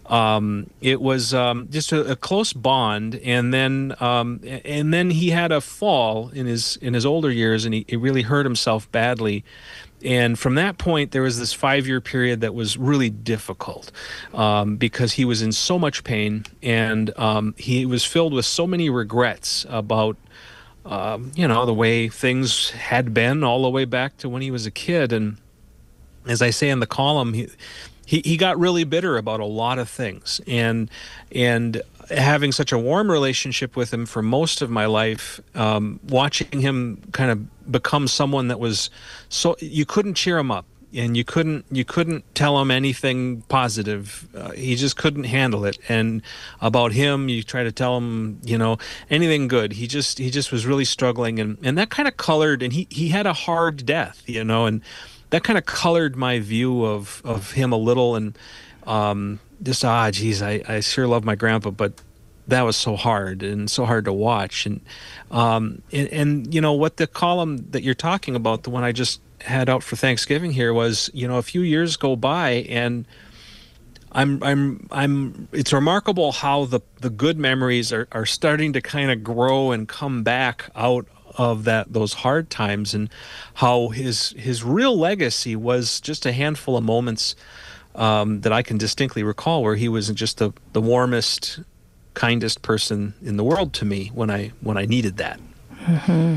it was just a close bond. And then he had a fall in his older years, and he really hurt himself badly. And from that point, there was this 5-year period that was really difficult because he was in so much pain, and he was filled with so many regrets about the way things had been all the way back to when he was a kid. And as I say in the column, he got really bitter about a lot of things. And having such a warm relationship with him for most of my life, watching him kind of become someone that was so, you couldn't cheer him up. And you couldn't tell him anything positive. He just couldn't handle it. And about him, you try to tell him, anything good. He just was really struggling, and that kind of colored. And he had a hard death, and that kind of colored my view of him a little. And just geez, I sure love my grandpa, but that was so hard and so hard to watch. And what the column that you're talking about, the one I just had out for Thanksgiving here, was a few years go by, and it's remarkable how the good memories are starting to kind of grow and come back out of those hard times, and how his real legacy was just a handful of moments that I can distinctly recall where he was just the warmest, kindest person in the world to me when I needed that. Mm-hmm.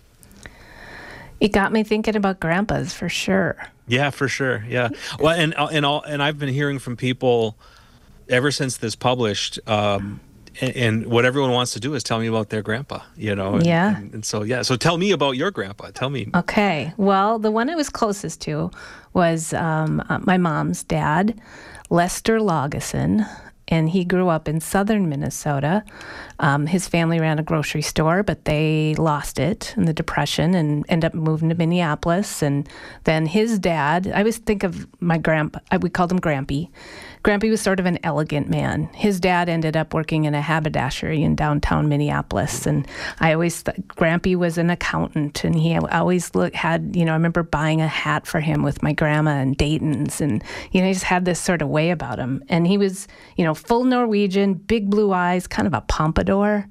It got me thinking about grandpas for sure. Yeah, for sure. Yeah. Well, and I've been hearing from people ever since this published, and what everyone wants to do is tell me about their grandpa, Yeah. And so, yeah. So tell me about your grandpa. Tell me. Okay. Well, the one I was closest to was my mom's dad, Lester Laugesen. And he grew up in southern Minnesota. His family ran a grocery store, but they lost it in the Depression and ended up moving to Minneapolis. And then his dad, I always think of my grandpa, we called him Grampy. Grampy was sort of an elegant man. His dad ended up working in a haberdashery in downtown Minneapolis. And I always thought Grampy was an accountant. And he always had, I remember buying a hat for him with my grandma and Dayton's. And, he just had this sort of way about him. And he was, full Norwegian, big blue eyes, kind of a pompadour,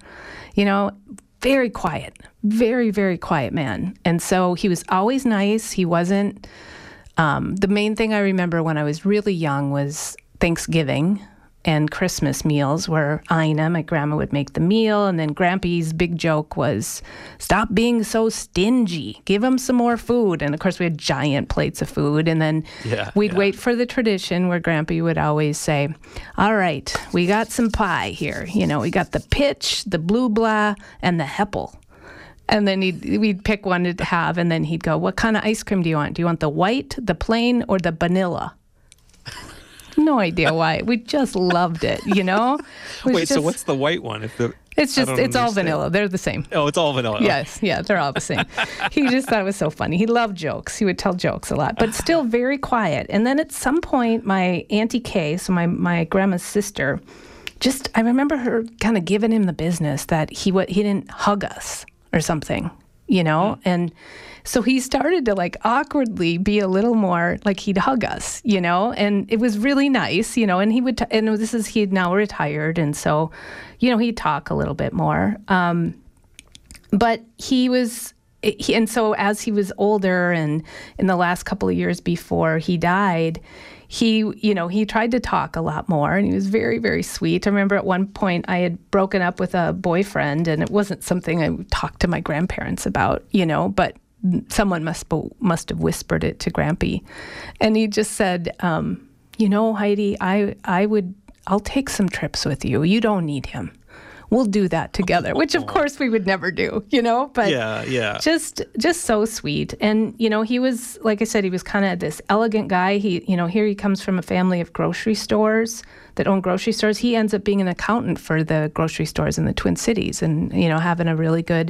very quiet, very, very quiet man. And so he was always nice. He wasn't, the main thing I remember when I was really young was Thanksgiving and Christmas meals, where Ina, my grandma, would make the meal, and then Grampy's big joke was, stop being so stingy, give them some more food. And of course we had giant plates of food, and then we'd wait for the tradition where Grampy would always say, all right, we got some pie here, we got the pitch, the blue blah, and the Heppel. And then we'd pick one to have, and then he'd go, what kind of ice cream do you want? Do you want the white, the plain, or the vanilla? No idea why. We just loved it, Wait, so what's the white one? It's all vanilla. They're the same. Oh, it's all vanilla. Yes, yeah, they're all the same. He just thought it was so funny. He loved jokes. He would tell jokes a lot, but still very quiet. And then at some point, my Auntie Kay, so my grandma's sister, I remember her kind of giving him the business that he didn't hug us or something, and so he started to awkwardly be a little more like he'd hug us, and it was really nice, and he would, he had now retired. And so, he'd talk a little bit more. But and so as he was older and in the last couple of years before he died, he tried to talk a lot more, and he was very, very sweet. I remember at one point I had broken up with a boyfriend, and it wasn't something I would talk to my grandparents about, but someone must have whispered it to Grampy. And he just said, Heidi, I'll take some trips with you. You don't need him. We'll do that together, which of course we would never do, but just so sweet. And, he was, like I said, he was kind of this elegant guy. He, here he comes from a family of grocery stores that own grocery stores. He ends up being an accountant for the grocery stores in the Twin Cities and, having a really good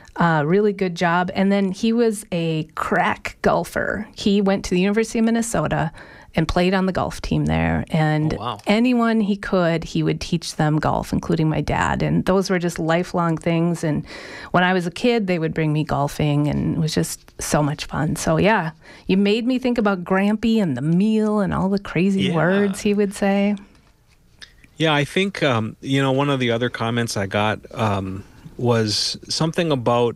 job. And then he was a crack golfer. He went to the University of Minnesota and played on the golf team there. And anyone he could, he would teach them golf, including my dad. And those were just lifelong things. And when I was a kid, they would bring me golfing, and it was just so much fun. So yeah, you made me think about Grampy and the meal and all the crazy words he would say. Yeah, I think, one of the other comments I got was something about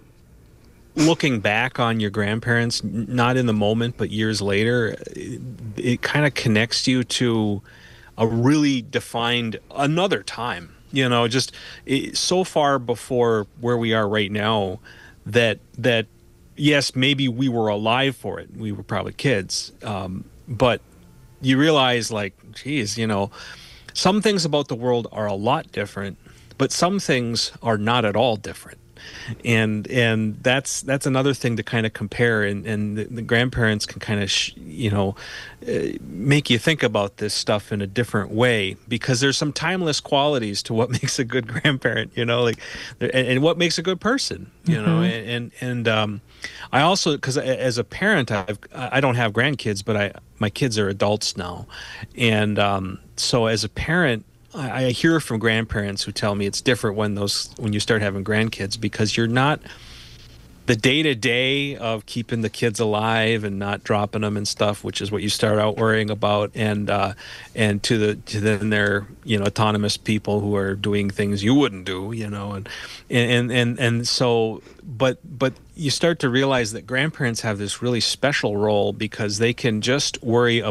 looking back on your grandparents, not in the moment, but years later. It kind of connects you to a really defined another time just so far before where we are right now that yes, maybe we were alive for it. We were probably kids. But you realize, like, geez, some things about the world are a lot different, but some things are not at all different. And that's another thing to kind of compare, and the grandparents can kind of make you think about this stuff in a different way, because there's some timeless qualities to what makes a good grandparent, and what makes a good person, and I also, because as a parent, I don't have grandkids, but my kids are adults now, and so as a parent, I hear from grandparents who tell me it's different when you start having grandkids, because you're not the day-to-day of keeping the kids alive and not dropping them and stuff, which is what you start out worrying about, and to then they're autonomous people who are doing things you wouldn't do, and so but you start to realize that grandparents have this really special role, because they can just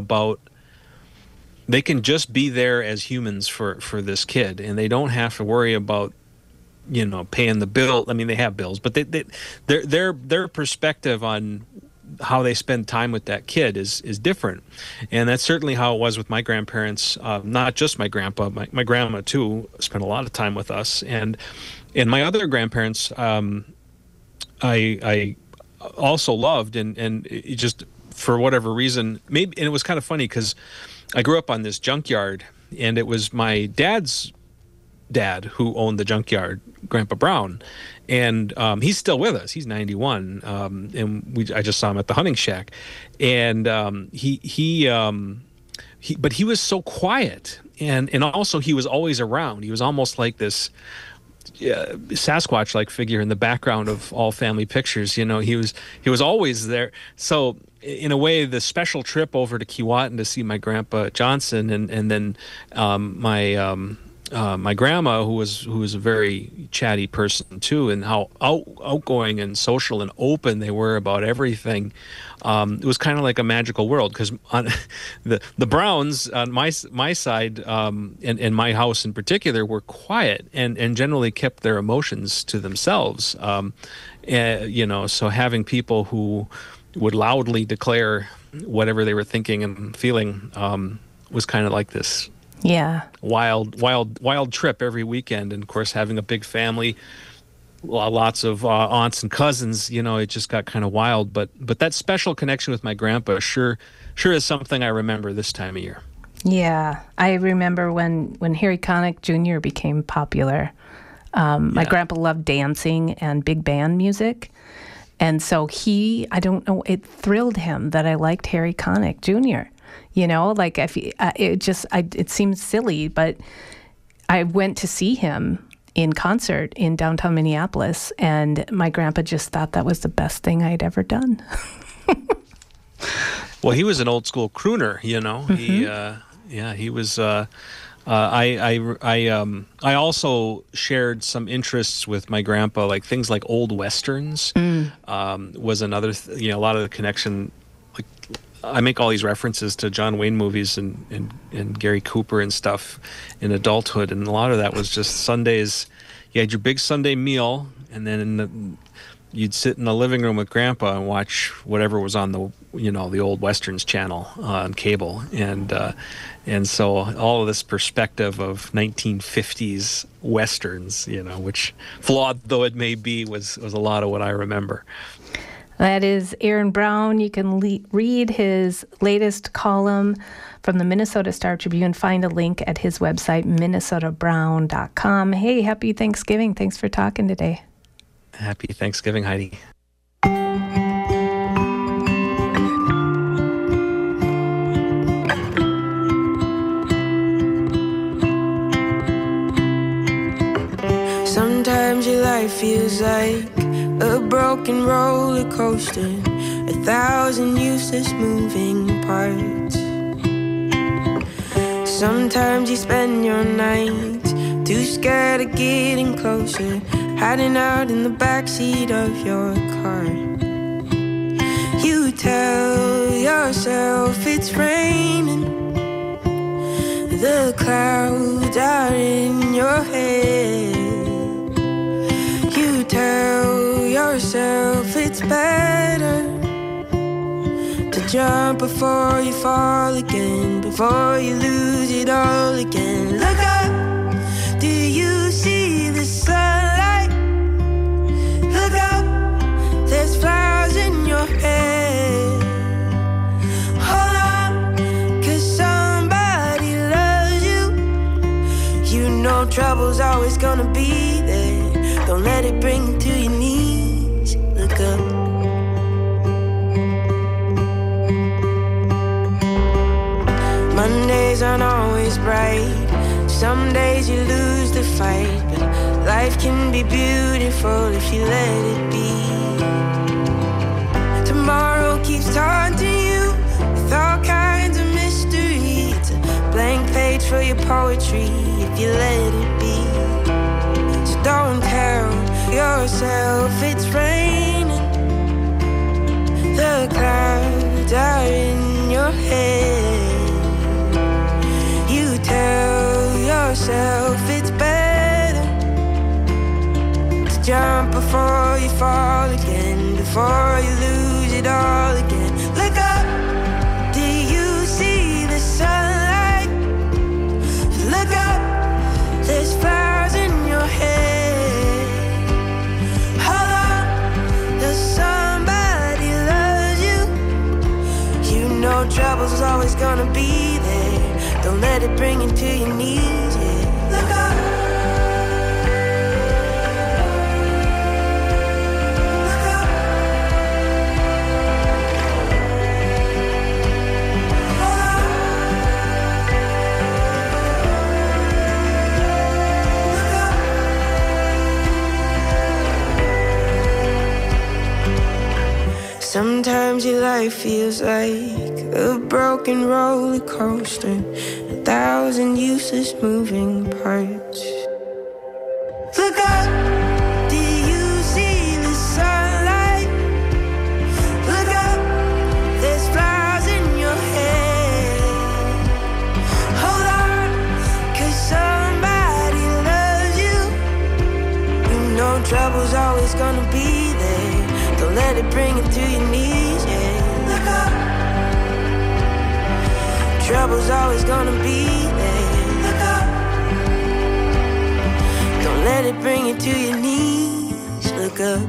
be there as humans for this kid, and they don't have to worry about paying the bill. I mean, they have bills, but their perspective on how they spend time with that kid is different. And that's certainly how it was with my grandparents, not just my grandpa, my grandma too spent a lot of time with us, and my other grandparents I also loved, and it just, for whatever reason, maybe, and it was kind of funny because I grew up on this junkyard, and it was my dad's dad who owned the junkyard, Grandpa Brown, and he's still with us. He's 91, and I just saw him at the hunting shack, and but he was so quiet, and also he was always around. He was almost like this Sasquatch-like figure in the background of all family pictures. He was always there. So in a way, the special trip over to Keewatin to see my grandpa Johnson, and then my grandma, who was a very chatty person too, and how outgoing and social and open they were about everything. It was kind of like a magical world, because on the Browns on my side, and my house in particular, were quiet and generally kept their emotions to themselves. So having people who would loudly declare whatever they were thinking and feeling was kind of like this wild trip every weekend. And of course, having a big family, lots of aunts and cousins, it just got kind of wild. But that special connection with my grandpa sure is something I remember this time of year. Yeah, I remember when Harry Connick Jr. became popular. My grandpa loved dancing and big band music. And so I don't know, it thrilled him that I liked Harry Connick Jr. It seems silly, but I went to see him in concert in downtown Minneapolis, and my grandpa just thought that was the best thing I'd ever done. Well, he was an old school crooner, Mm-hmm. He was. I also shared some interests with my grandpa, like things like old westerns. Was another. A lot of the connection. Like, I make all these references to John Wayne movies and Gary Cooper and stuff in adulthood, and a lot of that was just Sundays. You had your big Sunday meal, and then you'd sit in the living room with Grandpa and watch whatever was on the old westerns channel on cable, and so all of this perspective of 1950s westerns, which, flawed though it may be, was a lot of what I remember. That is Aaron Brown. You can read his latest column from the Minnesota Star Tribune. Find a link at his website, minnesotabrown.com. Hey, happy Thanksgiving. Thanks for talking today. Happy Thanksgiving, Heidi. Sometimes your life feels like a broken roller coaster, 1,000 useless moving parts. Sometimes you spend your nights too scared of getting closer, hiding out in the backseat of your car. You tell yourself it's raining, The clouds are in your head. You tell yourself it's better to jump before you fall again, before you lose it all again. Look up, do you see the sunlight? Look up, there's flowers in your head. Hold on, 'cause somebody loves you. You know trouble's always gonna be there. Don't let it bring you to your knees. Look up. Mondays aren't always bright. Some days you lose the fight, but life can be beautiful if you let it be. Tomorrow keeps taunting you with all kinds of mystery. It's a blank page for your poetry if you let it be. So don't tell yourself it's raining. The clouds are in your head. You tell yourself it's better to jump before you fall again, before you lose it all again. Look up, do you see the sunlight? Look up, there's flowers in your head. Hold on, there's somebody loves you. You know trouble's always gonna be there. Don't let it bring you to your knees, yeah. Look up. Sometimes your life feels like a broken roller coaster, 1,000 useless moving parts. Look up, do you see the sunlight? Look up, there's flowers in your head. Hold on, 'cause somebody loves you. You know trouble's always gonna be there. Don't let it bring you to your knees, yeah. Look up, trouble's always gonna be there. Look up, don't let it bring you to your knees. Look up.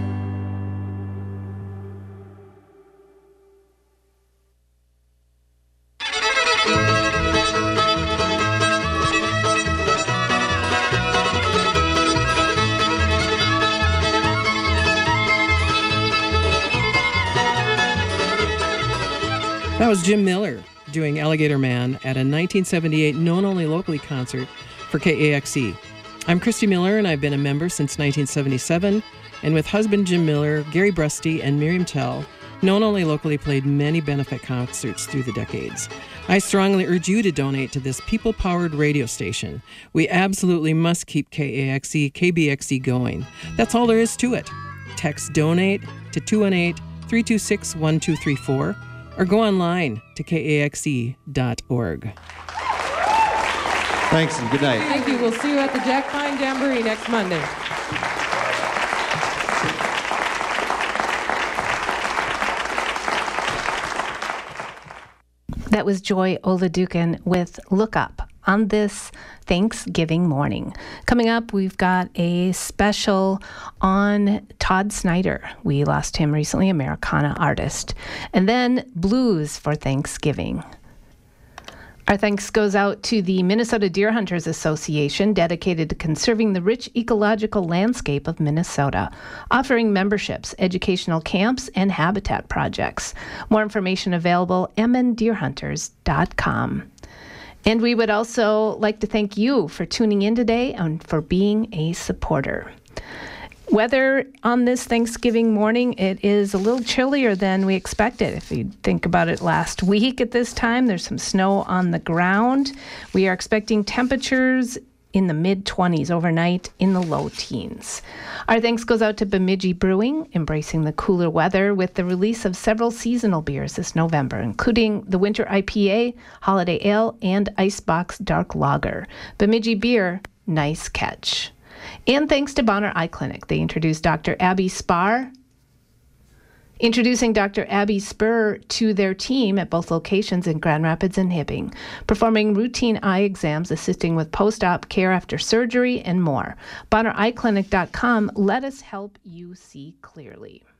That was Jim Miller doing Alligator Man at a 1978 Known Only Locally concert for KAXE. I'm Christy Miller, and I've been a member since 1977, and with husband Jim Miller, Gary Brusty, and Miriam Tell, Known Only Locally played many benefit concerts through the decades. I strongly urge you to donate to this people-powered radio station. We absolutely must keep KAXE, KBXE going. That's all there is to it. Text DONATE to 218-326-1234, or go online to kaxe.org. Thanks and good night. Thank you. We'll see you at the Jack Pine Jamboree next Monday. That was Joy Oladukin with Look Up on this Thanksgiving morning. Coming up, we've got a special on Todd Snyder. We lost him recently, Americana artist. And then blues for Thanksgiving. Our thanks goes out to the Minnesota Deer Hunters Association, dedicated to conserving the rich ecological landscape of Minnesota, offering memberships, educational camps, and habitat projects. More information available at mndeerhunters.com. And we would also like to thank you for tuning in today and for being a supporter. Weather on this Thanksgiving morning, it is a little chillier than we expected. If you think about it last week at this time, there's some snow on the ground. We are expecting temperatures in the mid-20s overnight, in the low teens. Our thanks goes out to Bemidji Brewing, embracing the cooler weather with the release of several seasonal beers this November, including the Winter IPA, Holiday Ale, and Icebox Dark Lager. Bemidji Beer, nice catch. And thanks to Bonner Eye Clinic. They introduced Dr. Abby Spur to their team at both locations in Grand Rapids and Hibbing, performing routine eye exams, assisting with post-op care after surgery, and more. BonnerEyeClinic.com. Let us help you see clearly.